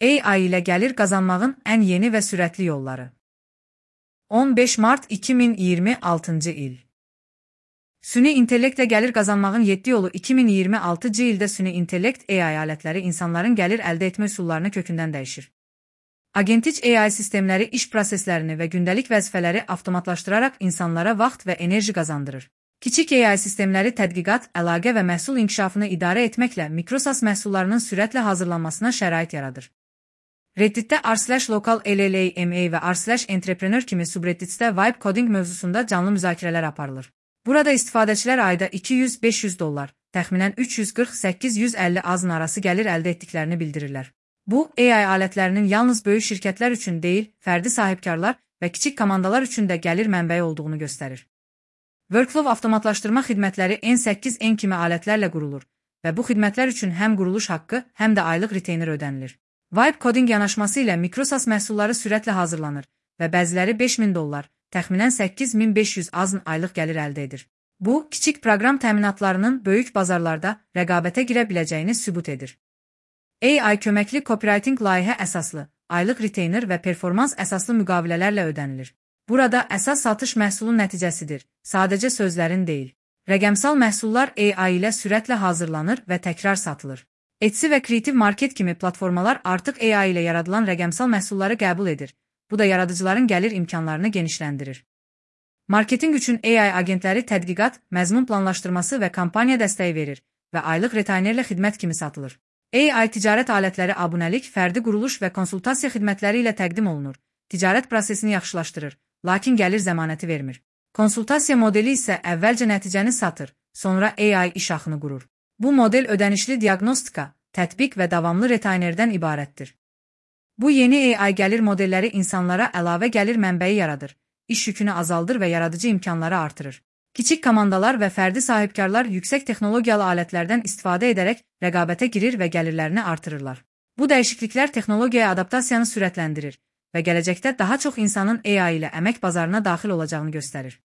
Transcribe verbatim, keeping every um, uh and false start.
A I ilə gəlir qazanmağın ən yeni və sürətli yolları. on beş mart iki min iyirmi altıncı il. Süni intellektlə gəlir qazanmağın yeddi yolu. iki min iyirmi altıncı ildə süni intellekt A I alətləri insanların gəlir əldə etmə üsullarını kökündən dəyişir. Agentik A I sistemləri iş proseslərini və gündəlik vəzifələri avtomatlaşdıraraq insanlara vaxt və enerji qazandırır. Kiçik A I sistemləri tədqiqat, əlaqə və məhsul inkişafını idarə etməklə Microsoft məhsullarının sürətlə hazırlanmasına şərait yaradır. Redditdə r slash local L L A M A və r slash entrepreneur kimi subredditdə vibe coding mövzusunda canlı müzakirələr aparılır. Burada istifadəçilər ayda iki yüz beş yüz dollar, təxminən üç yüz qırx səkkiz yüz əlli azın arası gəlir əldə etdiklərini bildirirlər. Bu, A I alətlərinin yalnız böyük şirkətlər üçün deyil, fərdi sahibkarlar və kiçik komandalar üçün də gəlir mənbəyi olduğunu göstərir. Workflow avtomatlaşdırma xidmətləri N səkkiz N kimi alətlərlə qurulur və bu xidmətlər üçün həm quruluş haqqı, həm də aylıq retainer ödənilir. Vibe coding yanaşması ilə Microsoft məhsulları sürətlə hazırlanır və bəziləri beş min dollar, təxminən səkkiz min beş yüz azın aylıq gəlir əldə edir. Bu, kiçik proqram təminatlarının böyük bazarlarda rəqabətə girə biləcəyini sübut edir. A I köməkli copywriting layihə əsaslı, aylıq retainer və performans əsaslı müqavilələrlə ödənilir. Burada əsas satış məhsulun nəticəsidir, sadəcə sözlərin deyil. Rəqəmsal məhsullar A I ilə sürətlə hazırlanır və təkrar satılır. Etsy və Creative Market kimi platformalar artıq A I ilə yaradılan rəqəmsal məhsulları qəbul edir. Bu da yaradıcıların gəlir imkanlarını genişləndirir. Marketinq üçün A I agentləri tədqiqat, məzmun planlaşdırması və kampaniya dəstəyi verir və aylıq retainerlə xidmət kimi satılır. A I ticarət alətləri abunəlik, fərdi quruluş və konsultasiya xidmətləri ilə təqdim olunur. Ticarət prosesini yaxşılaşdırır, lakin gəlir zəmanəti vermir. Konsultasiya modeli isə əvvəlcə nəticəni satır, sonra A I iş axını qurur. Bu model ödənişli diaqnostika, tətbiq və davamlı retainerdən ibarətdir. Bu yeni A I gəlir modelləri insanlara əlavə gəlir mənbəyi yaradır, iş yükünü azaldır və yaradıcı imkanları artırır. Kiçik komandalar və fərdi sahibkarlar yüksək texnologiyalı alətlərdən istifadə edərək rəqabətə girir və gəlirlərini artırırlar. Bu dəyişikliklər texnologiyaya adaptasiyanı sürətləndirir və gələcəkdə daha çox insanın A I ilə əmək bazarına daxil olacağını göstərir.